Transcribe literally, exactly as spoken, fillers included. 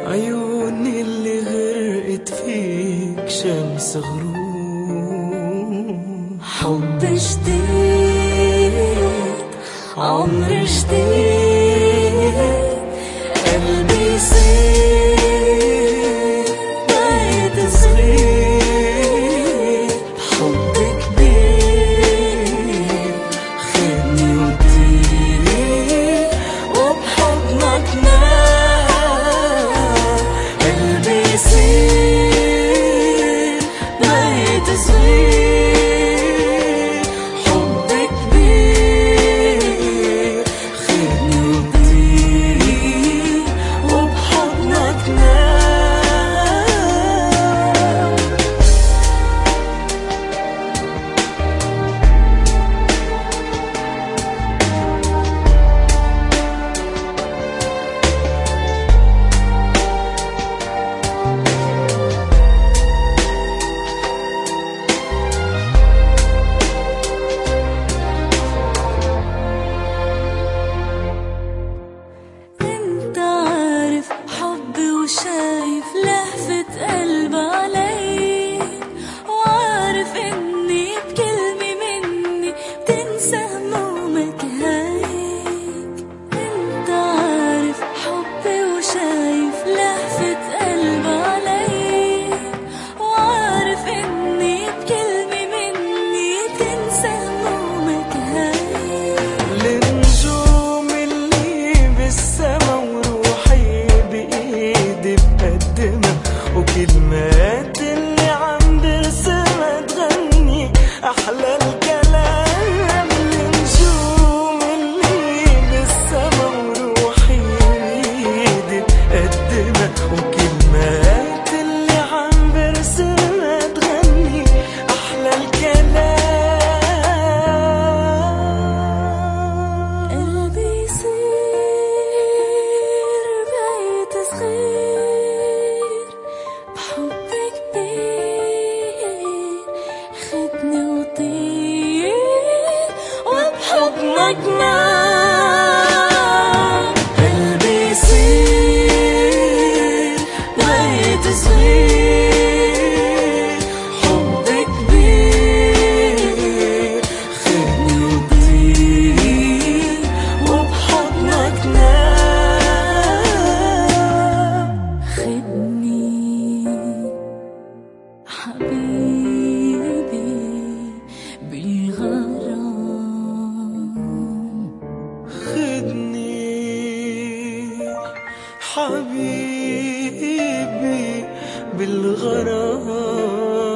عيوني اللي غرقت فيك شمس غروب. حب جديد، عمر جديد، قلبي يصير بيت صغير. حب كبير خدني وطير وبحضنك نام. قلبي يصير بيت صغير. حب كبير خدني وطير وبحضنك نام. شايف لهفة قلب عليك، وعارف اني بكلمة مني بتنسى همومك هيك. انت عارف حبي وشايف لهفة قلب عليك، وعارف اني بكلمة مني بتنسى همومك هيك. النجوم اللي بالسما وروحي بإيدي بقدمها، وكلمات اللي عم برسمها تغني أحلى الكلام. النجوم اللي بالسما وروحي بإيدي بقدمها، وكلمات اللي عم برسمها تغني أحلى الكلام. قلبي يصير بيت صغير بحب كبير خدني وطير وبحضنك نام. قلبي يصير بيت صغير. حب كبير خدني وطير وبحضنك نام. خدني حبيبي بالغرام. خدني حبيبي بالغرام.